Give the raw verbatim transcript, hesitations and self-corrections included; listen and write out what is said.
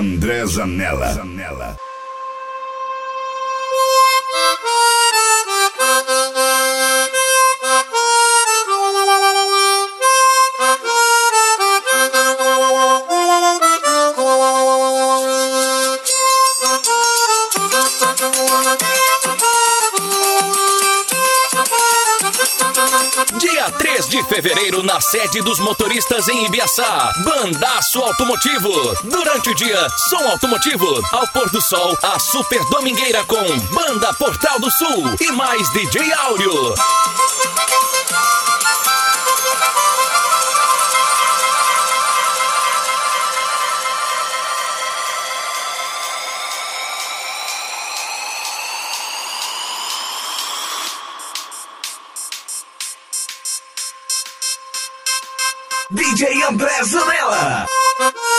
André Zanella. Zanella. Dia três de fevereiro, na sede dos motoristas em Ibiaçá, Bandaço Automotivo. Durante o dia, som automotivo. Ao pôr do sol, a Super Domingueira com Banda Portal do Sul e mais D J Áureo. D J André Zanella.